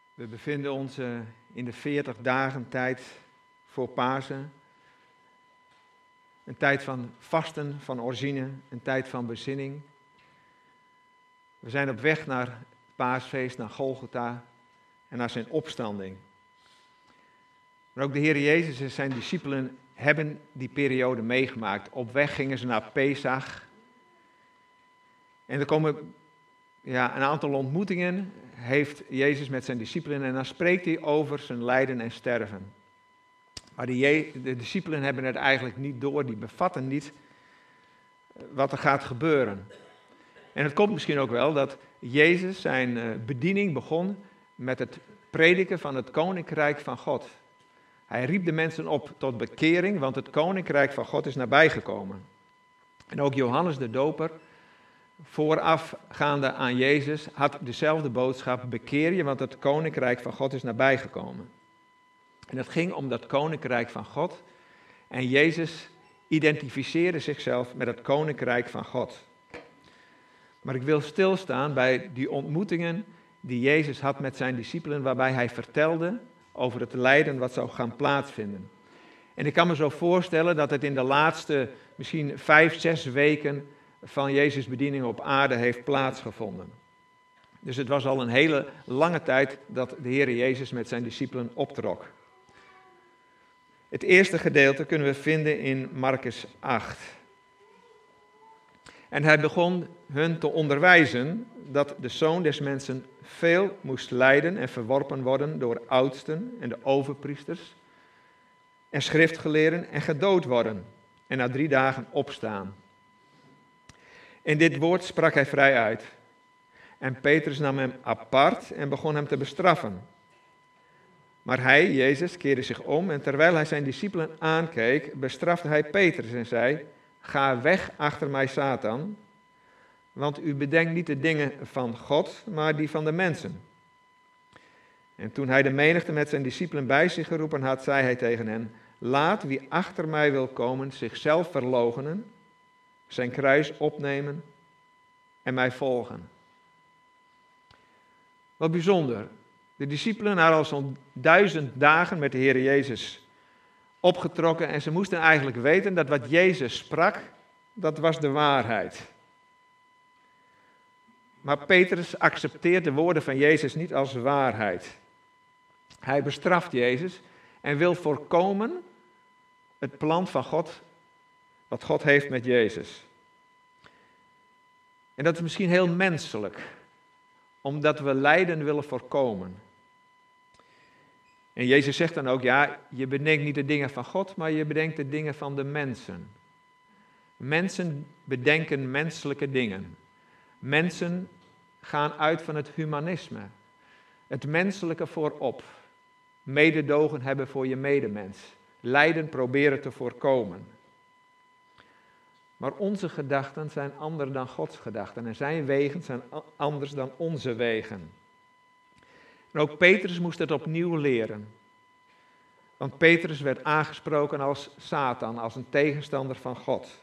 We bevinden ons in de 40 dagen tijd voor Pasen. Een tijd van vasten, van origine, een tijd van bezinning. We zijn op weg naar het paasfeest, naar Golgotha en naar zijn opstanding. Maar ook de Heer Jezus en zijn discipelen hebben die periode meegemaakt. Op weg gingen ze naar Pesach. En er komen een aantal ontmoetingen heeft Jezus met zijn discipelen en dan spreekt hij over zijn lijden en sterven. Maar de discipelen hebben het eigenlijk niet door, die bevatten niet wat er gaat gebeuren. En het komt misschien ook wel dat Jezus zijn bediening begon met het prediken van het koninkrijk van God. Hij riep de mensen op tot bekering, want het koninkrijk van God is nabijgekomen. En ook Johannes de Doper, voorafgaande aan Jezus, had dezelfde boodschap: bekeer je, want het koninkrijk van God is nabijgekomen. En het ging om dat koninkrijk van God. En Jezus identificeerde zichzelf met het koninkrijk van God. Maar ik wil stilstaan bij die ontmoetingen die Jezus had met zijn discipelen, waarbij hij vertelde over het lijden wat zou gaan plaatsvinden. En ik kan me zo voorstellen dat het in de laatste misschien 5-6 weken van Jezus' bediening op aarde heeft plaatsgevonden. Dus het was al een hele lange tijd dat de Heer Jezus met zijn discipelen optrok. Het eerste gedeelte kunnen we vinden in Markus 8. En hij begon hun te onderwijzen dat de Zoon des Mensen veel moest lijden en verworpen worden door oudsten en de overpriesters en schriftgeleerden en gedood worden en na 3 dagen opstaan. In dit woord sprak hij vrij uit. En Petrus nam hem apart en begon hem te bestraffen. Maar hij, Jezus, keerde zich om en terwijl hij zijn discipelen aankeek, bestrafte hij Petrus en zei: ga weg achter mij, Satan, want u bedenkt niet de dingen van God, maar die van de mensen. En toen hij de menigte met zijn discipelen bij zich geroepen had, zei hij tegen hen: laat wie achter mij wil komen zichzelf verloochenen, zijn kruis opnemen en mij volgen. Wat bijzonder. De discipelen hadden al zo'n 1000 dagen met de Heer Jezus opgetrokken en ze moesten eigenlijk weten dat wat Jezus sprak, dat was de waarheid. Maar Petrus accepteert de woorden van Jezus niet als waarheid. Hij bestraft Jezus en wil voorkomen het plan van God, wat God heeft met Jezus. En dat is misschien heel menselijk, omdat we lijden willen voorkomen. En Jezus zegt dan ook, ja, je bedenkt niet de dingen van God, maar je bedenkt de dingen van de mensen. Mensen bedenken menselijke dingen. Mensen gaan uit van het humanisme. Het menselijke voorop. Mededogen hebben voor je medemens. Lijden proberen te voorkomen. Maar onze gedachten zijn anders dan Gods gedachten. En zijn wegen zijn anders dan onze wegen. En ook Petrus moest het opnieuw leren. Want Petrus werd aangesproken als Satan, als een tegenstander van God.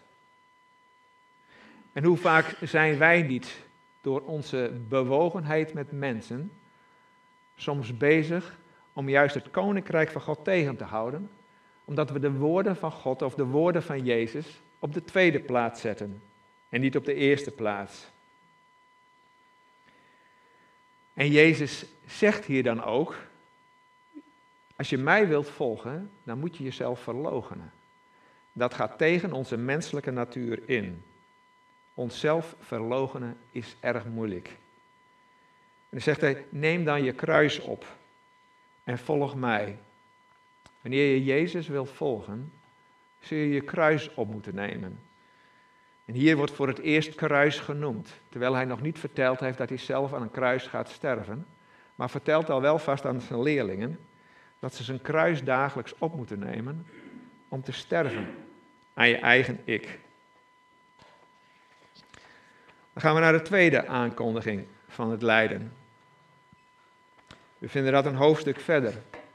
En hoe vaak zijn wij niet door onze bewogenheid met mensen soms bezig om juist het koninkrijk van God tegen te houden, omdat we de woorden van God of de woorden van Jezus op de tweede plaats zetten en niet op de eerste plaats. En Jezus zegt hier dan ook, als je mij wilt volgen, dan moet je jezelf verloochenen. Dat gaat tegen onze menselijke natuur in. Onszelf verloochenen is erg moeilijk. En dan zegt hij, neem dan je kruis op en volg mij. Wanneer je Jezus wilt volgen, zul je je kruis op moeten nemen. En hier wordt voor het eerst kruis genoemd, terwijl hij nog niet verteld heeft dat hij zelf aan een kruis gaat sterven, maar vertelt al wel vast aan zijn leerlingen dat ze zijn kruis dagelijks op moeten nemen om te sterven aan je eigen ik. Dan gaan we naar de tweede aankondiging van het lijden. We vinden dat een hoofdstuk verder.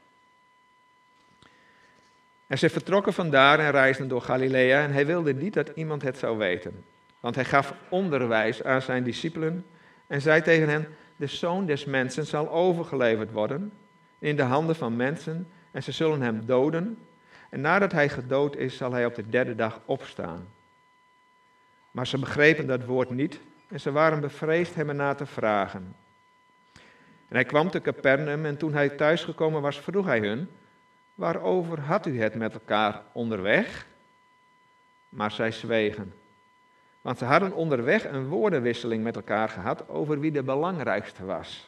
En ze vertrokken vandaar en reisden door Galilea en hij wilde niet dat iemand het zou weten. Want hij gaf onderwijs aan zijn discipelen en zei tegen hen, de Zoon des Mensen zal overgeleverd worden in de handen van mensen en ze zullen hem doden. En nadat hij gedood is, zal hij op de derde dag opstaan. Maar ze begrepen dat woord niet en ze waren bevreesd hem ernaar te vragen. En hij kwam te Capernaum en toen hij thuisgekomen was, vroeg hij hun: waarover had u het met elkaar onderweg? Maar zij zwegen. Want ze hadden onderweg een woordenwisseling met elkaar gehad over wie de belangrijkste was.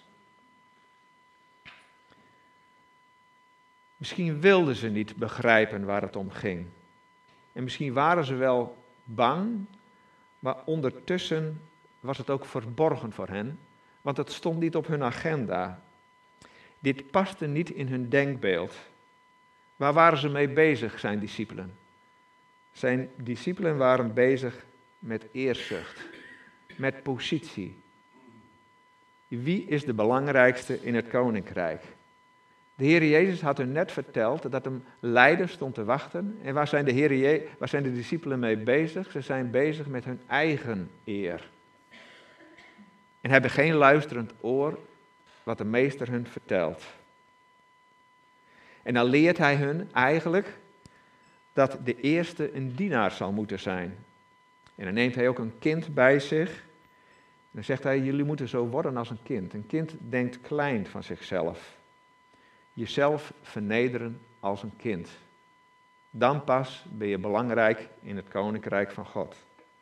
Misschien wilden ze niet begrijpen waar het om ging. En misschien waren ze wel bang, maar ondertussen was het ook verborgen voor hen, want het stond niet op hun agenda. Dit paste niet in hun denkbeeld. Waar waren ze mee bezig, zijn discipelen? Zijn discipelen waren bezig met eerzucht, met positie. Wie is de belangrijkste in het koninkrijk? De Heer Jezus had hun net verteld dat een leider stond te wachten. En waar zijn de discipelen mee bezig? Ze zijn bezig met hun eigen eer. En hebben geen luisterend oor wat de meester hun vertelt. En dan leert hij hun eigenlijk dat de eerste een dienaar zal moeten zijn. En dan neemt hij ook een kind bij zich. En dan zegt hij, jullie moeten zo worden als een kind. Een kind denkt klein van zichzelf. Jezelf vernederen als een kind. Dan pas ben je belangrijk in het koninkrijk van God.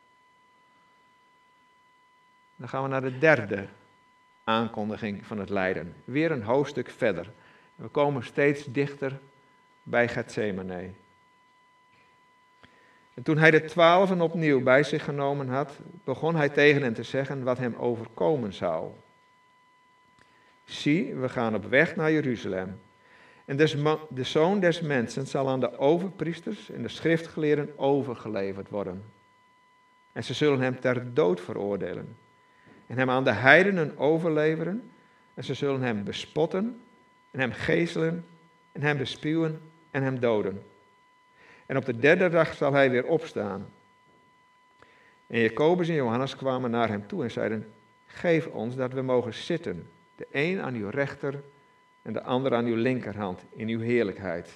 Dan gaan we naar de derde aankondiging van het lijden. Weer een hoofdstuk verder. We komen steeds dichter bij Getsemane. En toen hij de 12 opnieuw bij zich genomen had, begon hij tegen hen te zeggen wat hem overkomen zou. Zie, we gaan op weg naar Jeruzalem. En de Zoon des Mensen zal aan de overpriesters en de schriftgeleerden overgeleverd worden. En ze zullen hem ter dood veroordelen. En hem aan de heidenen overleveren. En ze zullen hem bespotten en hem geeselen en hem bespuwen en hem doden. En op de derde dag zal hij weer opstaan. En Jacobus en Johannes kwamen naar hem toe en zeiden: geef ons dat we mogen zitten, de een aan uw rechter en de ander aan uw linkerhand in uw heerlijkheid.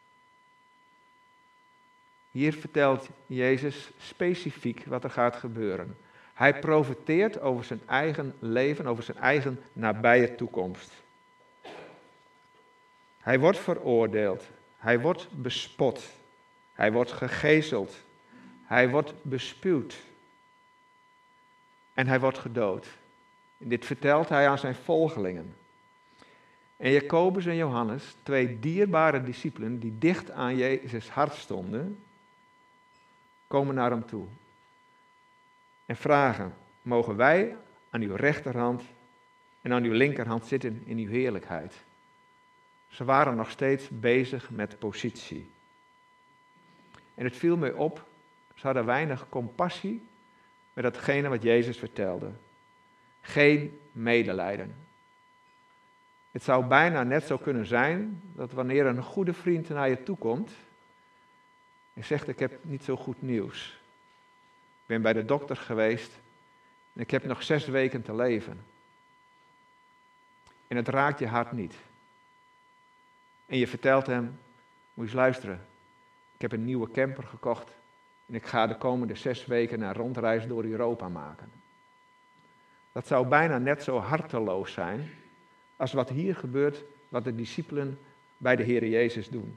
Hier vertelt Jezus specifiek wat er gaat gebeuren. Hij profeteert over zijn eigen leven, over zijn eigen nabije toekomst. Hij wordt veroordeeld, hij wordt bespot, hij wordt gegezeld, hij wordt bespuwd en hij wordt gedood. En dit vertelt hij aan zijn volgelingen. En Jacobus en Johannes, twee dierbare discipelen die dicht aan Jezus' hart stonden, komen naar hem toe en vragen: mogen wij aan uw rechterhand en aan uw linkerhand zitten in uw heerlijkheid? Ze waren nog steeds bezig met positie. En het viel mij op, ze hadden weinig compassie met datgene wat Jezus vertelde. Geen medelijden. Het zou bijna net zo kunnen zijn dat wanneer een goede vriend naar je toe komt en zegt: ik heb niet zo goed nieuws. Ik ben bij de dokter geweest en ik heb nog 6 weken te leven. En het raakt je hart niet. En je vertelt hem: moet je eens luisteren, ik heb een nieuwe camper gekocht en ik ga de komende 6 weken een rondreis door Europa maken. Dat zou bijna net zo harteloos zijn als wat hier gebeurt, wat de discipelen bij de Heer Jezus doen.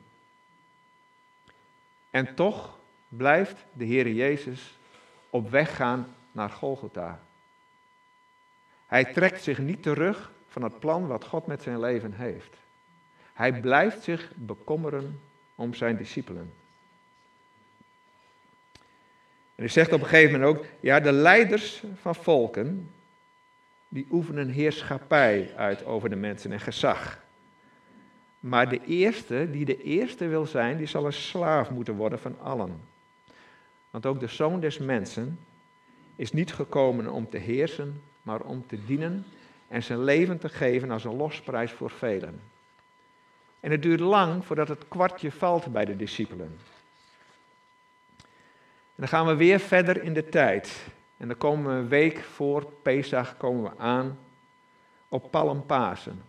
En toch blijft de Heer Jezus op weg gaan naar Golgotha. Hij trekt zich niet terug van het plan wat God met zijn leven heeft. Hij blijft zich bekommeren om zijn discipelen. En hij zegt op een gegeven moment ook: ja, de leiders van volken, die oefenen heerschappij uit over de mensen en gezag. Maar de eerste, die de eerste wil zijn, die zal een slaaf moeten worden van allen. Want ook de Zoon des Mensen is niet gekomen om te heersen, maar om te dienen en zijn leven te geven als een losprijs voor velen. En het duurt lang voordat het kwartje valt bij de discipelen. En dan gaan we weer verder in de tijd. En dan komen we een week voor Pesach komen we aan op Palmpasen.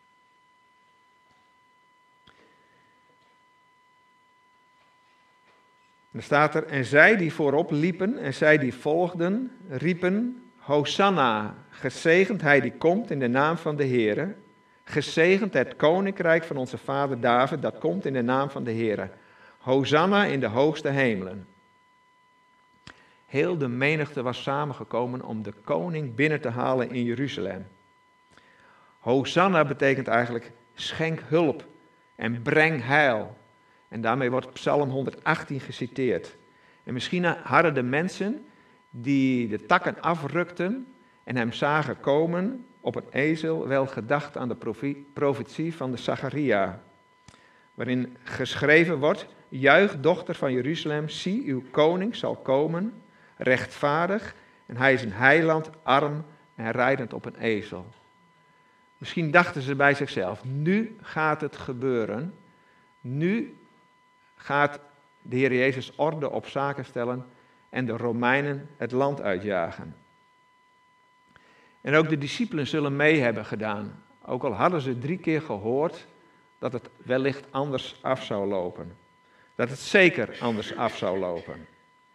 Dan staat er, en zij die voorop liepen en zij die volgden, riepen, Hosanna, gezegend hij die komt in de naam van de Heere. Gezegend het koninkrijk van onze vader David, dat komt in de naam van de Heere. Hosanna in de hoogste hemelen. Heel de menigte was samengekomen om de koning binnen te halen in Jeruzalem. Hosanna betekent eigenlijk schenk hulp en breng heil. En daarmee wordt Psalm 118 geciteerd. En misschien hadden de mensen die de takken afrukten en hem zagen komen op een ezel wel gedacht aan de profetie van de Zacharia, waarin geschreven wordt, juich dochter van Jeruzalem, zie uw koning zal komen, rechtvaardig, en hij is een heiland, arm en rijdend op een ezel. Misschien dachten ze bij zichzelf, nu gaat het gebeuren, nu gaat de Heer Jezus orde op zaken stellen en de Romeinen het land uitjagen. En ook de discipelen zullen mee hebben gedaan, ook al hadden ze 3 keer gehoord dat het wellicht anders af zou lopen. Dat het zeker anders af zou lopen.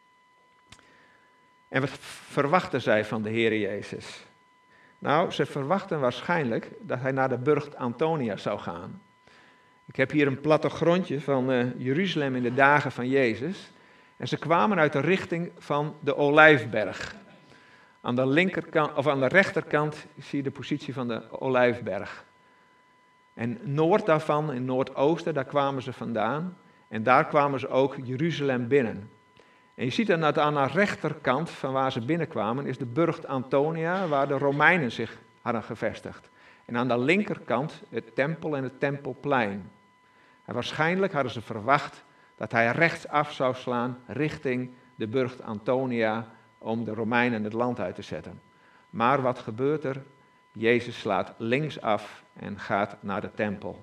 En wat verwachten zij van de Heer Jezus? Nou, ze verwachten waarschijnlijk dat hij naar de burcht Antonia zou gaan. Ik heb hier een plattegrondje van Jeruzalem in de dagen van Jezus. En ze kwamen uit de richting van de Olijfberg. Aan de linkerkant, of aan de rechterkant zie je de positie van de Olijfberg. En noord daarvan, in noordoosten, daar kwamen ze vandaan. En daar kwamen ze ook Jeruzalem binnen. En je ziet dan dat aan de rechterkant van waar ze binnenkwamen is de burcht Antonia, waar de Romeinen zich hadden gevestigd. En aan de linkerkant het tempel en het tempelplein. En waarschijnlijk hadden ze verwacht dat hij rechtsaf zou slaan richting de burcht Antonia om de Romeinen het land uit te zetten. Maar wat gebeurt er? Jezus slaat linksaf en gaat naar de tempel.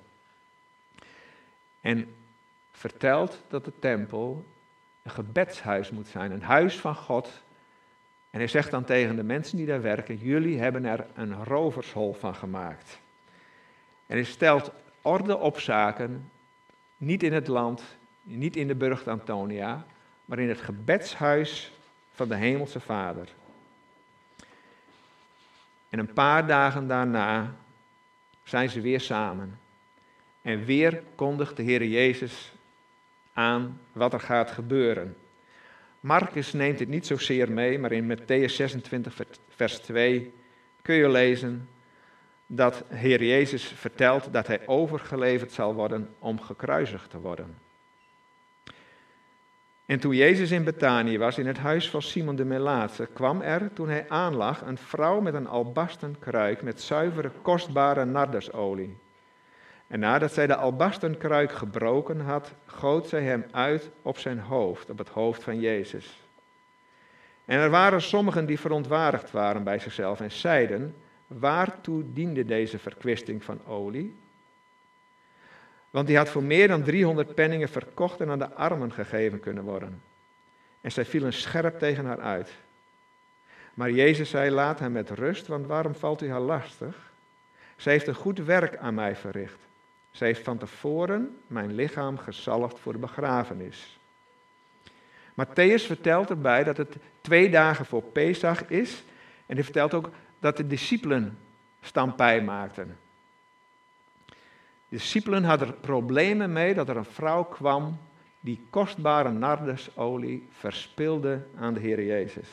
En vertelt dat de tempel een gebedshuis moet zijn, een huis van God. En hij zegt dan tegen de mensen die daar werken, jullie hebben er een rovershol van gemaakt. En hij stelt orde op zaken, niet in het land, niet in de burcht Antonia, maar in het gebedshuis van de Hemelse Vader. En een paar dagen daarna zijn ze weer samen. En weer kondigt de Heer Jezus aan wat er gaat gebeuren. Marcus neemt het niet zozeer mee, maar in Mattheüs 26 vers 2 kun je lezen dat Heer Jezus vertelt dat hij overgeleverd zal worden om gekruisigd te worden. En toen Jezus in Betanië was, in het huis van Simon de Melaatse, kwam er, toen hij aanlag, een vrouw met een albasten kruik met zuivere, kostbare nardesolie. En nadat zij de albasten kruik gebroken had, goot zij hem uit op zijn hoofd, op het hoofd van Jezus. En er waren sommigen die verontwaardigd waren bij zichzelf en zeiden, waartoe diende deze verkwisting van olie? Want die had voor meer dan 300 penningen verkocht en aan de armen gegeven kunnen worden. En zij vielen scherp tegen haar uit. Maar Jezus zei, laat haar met rust, want waarom valt u haar lastig? Zij heeft een goed werk aan mij verricht. Zij heeft van tevoren mijn lichaam gezalfd voor de begrafenis. Matthäus vertelt erbij dat het 2 dagen voor Pesach is. En hij vertelt ook dat de discipelen stampij maakten. De discipelen hadden er problemen mee dat er een vrouw kwam die kostbare nardesolie verspilde aan de Heer Jezus.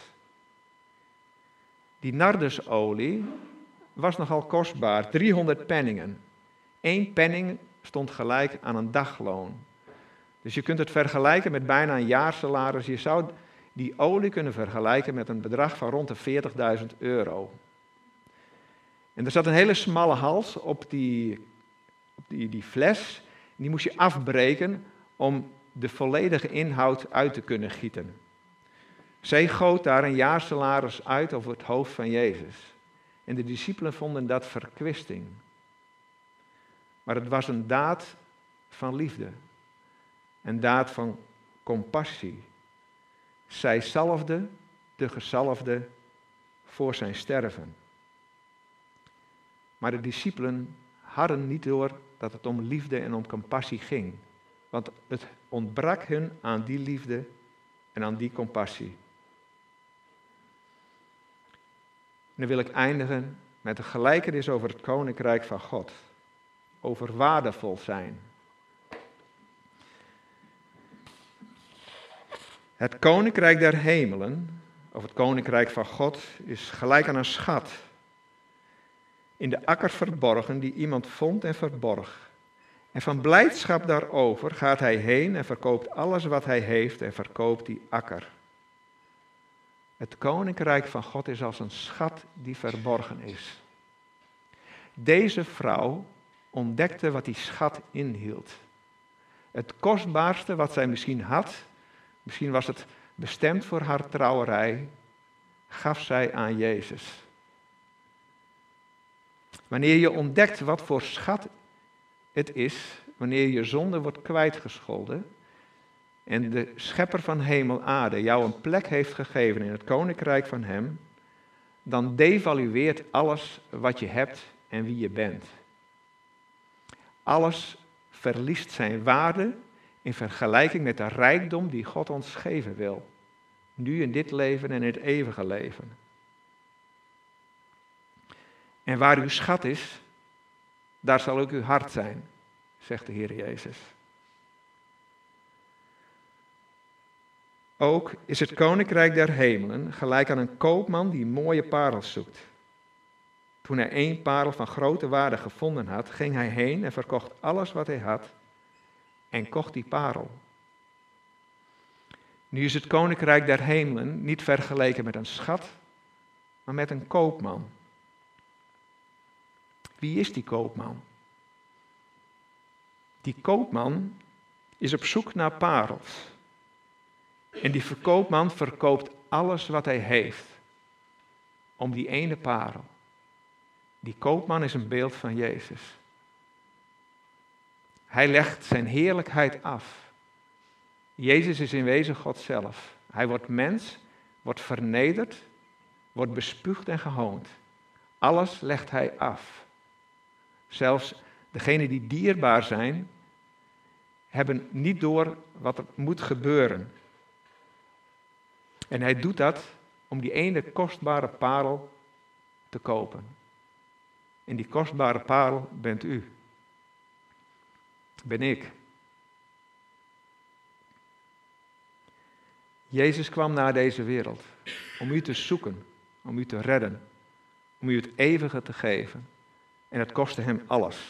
Die nardesolie was nogal kostbaar, 300 penningen. 1 penning stond gelijk aan een dagloon. Dus je kunt het vergelijken met bijna een jaarsalaris. Je zou die olie kunnen vergelijken met een bedrag van rond de €40.000. En er zat een hele smalle hals op die fles. Die moest je afbreken om de volledige inhoud uit te kunnen gieten. Zij goot daar een jaarsalaris uit over het hoofd van Jezus. En de discipelen vonden dat verkwisting. Maar het was een daad van liefde. Een daad van compassie. Zij zalfde de gezalfde voor zijn sterven. Maar de discipelen hadden niet door dat het om liefde en om compassie ging. Want het ontbrak hun aan die liefde en aan die compassie. En dan wil ik eindigen met een gelijkenis over het koninkrijk van God. Over waardevol zijn. Het koninkrijk der hemelen, of het koninkrijk van God, is gelijk aan een schat. In de akker verborgen die iemand vond en verborg. En van blijdschap daarover gaat hij heen en verkoopt alles wat hij heeft en verkoopt die akker. Het koninkrijk van God is als een schat die verborgen is. Deze vrouw ontdekte wat die schat inhield. Het kostbaarste wat zij misschien had, misschien was het bestemd voor haar trouwerij, gaf zij aan Jezus. Wanneer je ontdekt wat voor schat het is, wanneer je zonde wordt kwijtgescholden en de schepper van hemel aarde jou een plek heeft gegeven in het koninkrijk van hem, dan devalueert alles wat je hebt en wie je bent. Alles verliest zijn waarde in vergelijking met de rijkdom die God ons geven wil. Nu in dit leven en in het eeuwige leven. En waar uw schat is, daar zal ook uw hart zijn, zegt de Heer Jezus. Ook is het koninkrijk der hemelen gelijk aan een koopman die mooie parels zoekt. Toen hij 1 parel van grote waarde gevonden had, ging hij heen en verkocht alles wat hij had en kocht die parel. Nu is het koninkrijk der hemelen niet vergeleken met een schat, maar met een koopman. Wie is die koopman? Die koopman is op zoek naar parels. En die koopman verkoopt alles wat hij heeft om die ene parel. Die koopman is een beeld van Jezus. Hij legt zijn heerlijkheid af. Jezus is in wezen God zelf. Hij wordt mens, wordt vernederd, wordt bespuugd en gehoond. Alles legt hij af. Zelfs degenen die dierbaar zijn, hebben niet door wat er moet gebeuren. En hij doet dat om die ene kostbare parel te kopen. En die kostbare parel bent u. Ben ik. Jezus kwam naar deze wereld om u te zoeken, om u te redden, om u het eeuwige te geven. En het kostte hem alles.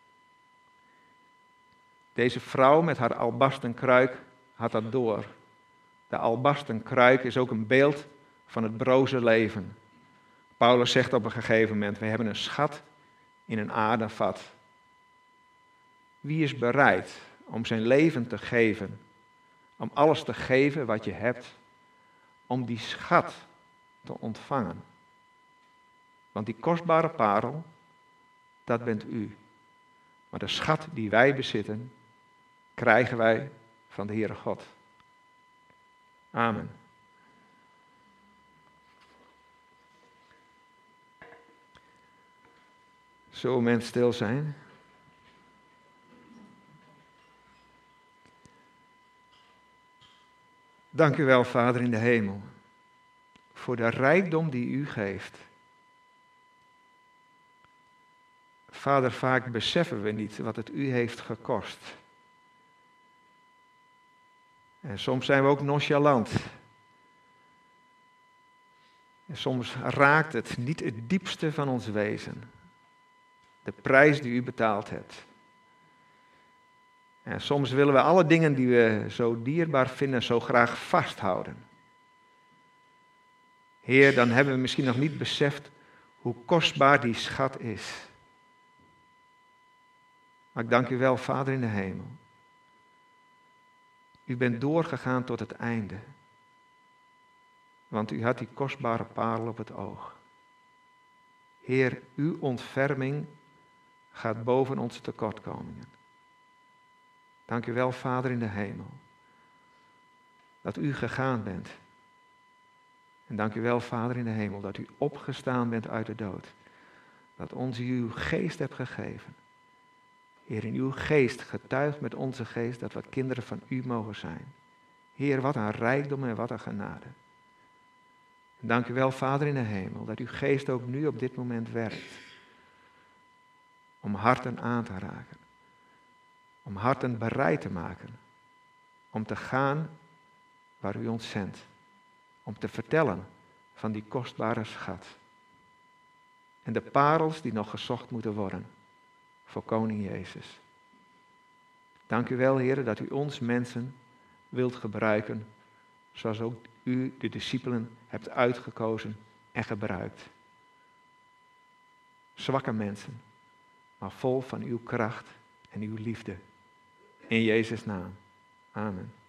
Deze vrouw met haar albasten kruik had dat door. De albasten kruik is ook een beeld van het broze leven. Paulus zegt op een gegeven moment, we hebben een schat in een aarden vat. Wie is bereid om zijn leven te geven, om alles te geven wat je hebt, om die schat te ontvangen? Want die kostbare parel, dat bent u. Maar de schat die wij bezitten, krijgen wij van de Heere God. Amen. Zullen we mensen stil zijn? Dank u wel, Vader in de hemel, voor de rijkdom die u geeft. Vader, vaak beseffen we niet wat het u heeft gekost. En soms zijn we ook nonchalant. En soms raakt het niet het diepste van ons wezen. De prijs die u betaald hebt. En soms willen we alle dingen die we zo dierbaar vinden, zo graag vasthouden. Heer, dan hebben we misschien nog niet beseft hoe kostbaar die schat is. Maar ik dank u wel, Vader in de hemel. U bent doorgegaan tot het einde. Want u had die kostbare parel op het oog. Heer, uw ontferming gaat boven onze tekortkomingen. Dank u wel, Vader in de hemel, dat u gegaan bent. En dank u wel, Vader in de hemel, dat u opgestaan bent uit de dood. dat ons uw geest hebt gegeven. Heer, in uw geest getuigt met onze geest dat we kinderen van u mogen zijn. Heer, wat een rijkdom en wat een genade. En dank u wel, Vader in de hemel, dat uw geest ook nu op dit moment werkt. Om harten aan te raken. Om harten bereid te maken. Om te gaan waar u ons zendt. Om te vertellen van die kostbare schat. En de parels die nog gezocht moeten worden voor koning Jezus. Dank u wel, Heer, dat u ons mensen wilt gebruiken, zoals ook u de discipelen hebt uitgekozen en gebruikt. Zwakke mensen, maar vol van uw kracht en uw liefde. In Jezus' naam. Amen.